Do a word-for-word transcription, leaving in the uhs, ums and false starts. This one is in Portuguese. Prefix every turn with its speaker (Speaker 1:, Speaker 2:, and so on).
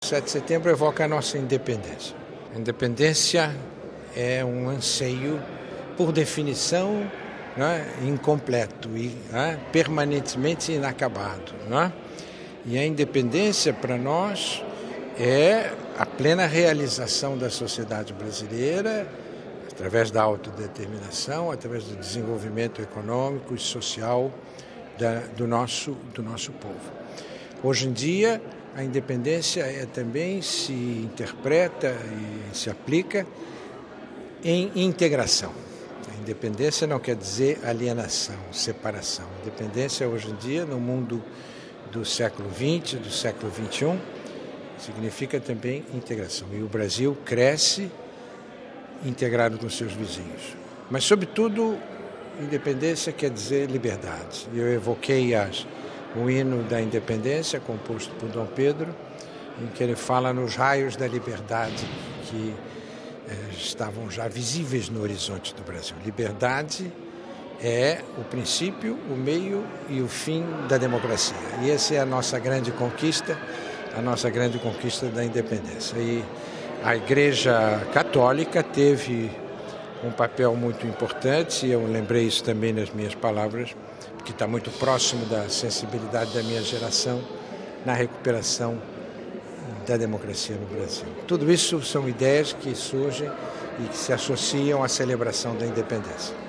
Speaker 1: sete de setembro evoca a nossa independência. A independência é um anseio, por definição, né, incompleto e né, permanentemente inacabado. Né? E a independência, para nós, é a plena realização da sociedade brasileira, através da autodeterminação, através do desenvolvimento econômico e social da, do, nosso, do nosso povo. Hoje em dia, a independência é, também se interpreta e se aplica em integração. A independência não quer dizer alienação, separação. A independência, hoje em dia, no mundo do século vinte, do século vinte e um, significa também integração. E o Brasil cresce integrado com seus vizinhos. Mas, sobretudo, independência quer dizer liberdade. Eu evoquei as, o hino da independência, composto por Dom Pedro, em que ele fala nos raios da liberdade que eh, estavam já visíveis no horizonte do Brasil. Liberdade é o princípio, o meio e o fim da democracia. E essa é a nossa grande conquista, a nossa grande conquista da independência. E a Igreja Católica teve um papel muito importante, e eu lembrei isso também nas minhas palavras, que está muito próximo da sensibilidade da minha geração na recuperação da democracia no Brasil. Tudo isso são ideias que surgem e que se associam à celebração da independência.